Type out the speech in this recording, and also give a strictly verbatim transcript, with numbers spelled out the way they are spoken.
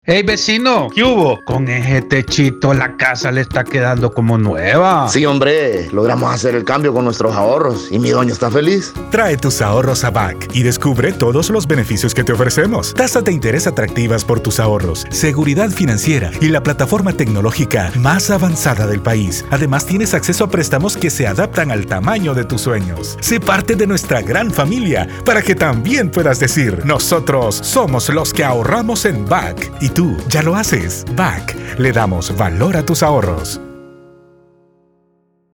Hey vecino, ¿qué hubo? Con ese techito la casa le está quedando como nueva. Sí, hombre, logramos hacer el cambio con nuestros ahorros y mi doña está feliz. Trae tus ahorros a B A C y descubre todos los beneficios que te ofrecemos. Tasas de interés atractivas por tus ahorros, seguridad financiera y la plataforma tecnológica más avanzada del país. Además, tienes acceso a préstamos que se adaptan al tamaño de tus sueños. Sé parte de nuestra gran familia para que también puedas decir, nosotros somos los que ahorramos en B A C. Y tú, ¿ya lo haces? B A C. Le damos valor a tus ahorros.